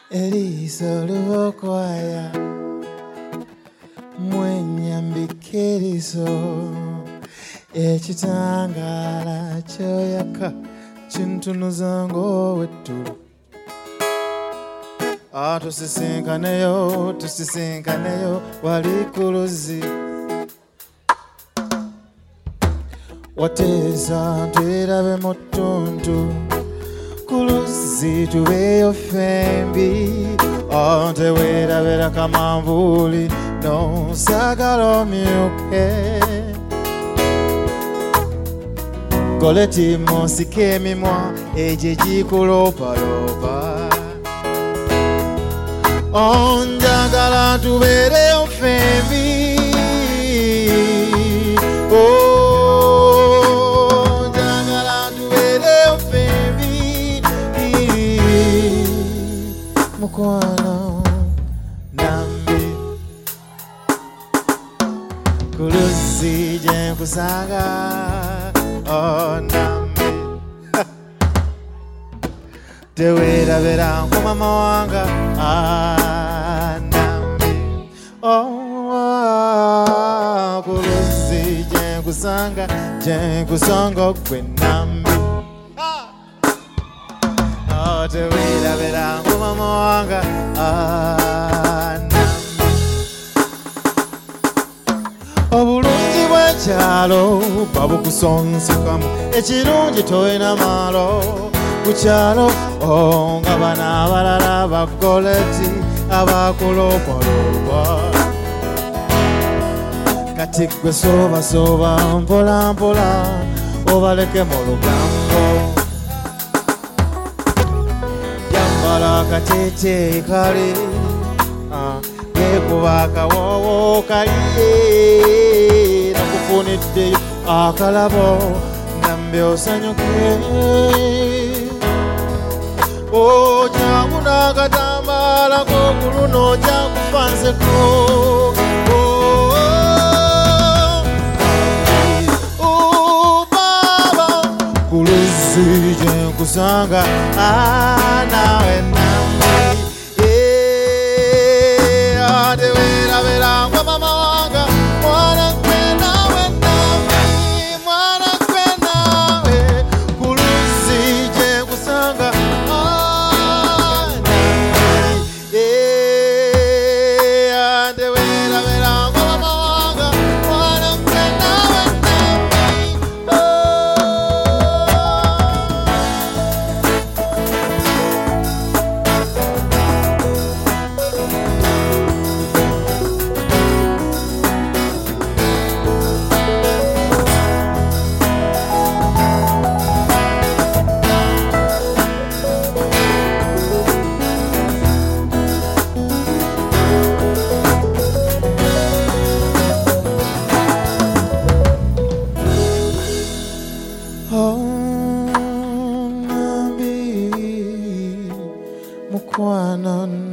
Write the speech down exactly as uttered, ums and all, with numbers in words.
Eriso lubokwaya mwenyambikiriso ekitangala kyoyaka kintunuzango wettulu atusisinkaneyo tusisinkaneyo wali ku luzzi wateesa twerabe mu ttuntu ku luzzi tubeeyo fembi ate weerabera kamanvuuli nosagala omyuke goleti monsika emimwa egyo gikulopalopa onjagala tubeereyo fembi onjagala tubeereyo fembi mukwano nambi ku luzzi gye nkusanga oh nambi teweerabera nkoma mawanga ah nambi oh ku luzzi gye nkusanga gye nkusanga gwe nambi oh teweerabera nkoma mawanga ah nambi obulungi bw'ekyalo babukusonsekamu ekirungi toyina malo ku kyalo oh nga bana abalala bagoleti abakulopolopa kati gwe soobasooba mpola mpola obaleke mu lugambo yambala akateeteeyi kali geekuba akawoowo kaliye nakufuniddeyo akalabo nambe osanyuke ojangu n'akatambaala k'okuluno ojakufanseko baba ku luzzi gye nkusanga nawe nambi ateweerabera ngwa mama wanga mwana gwe nawe nambi mwana gwe nawe ku luzzi gye nkusanga mukwano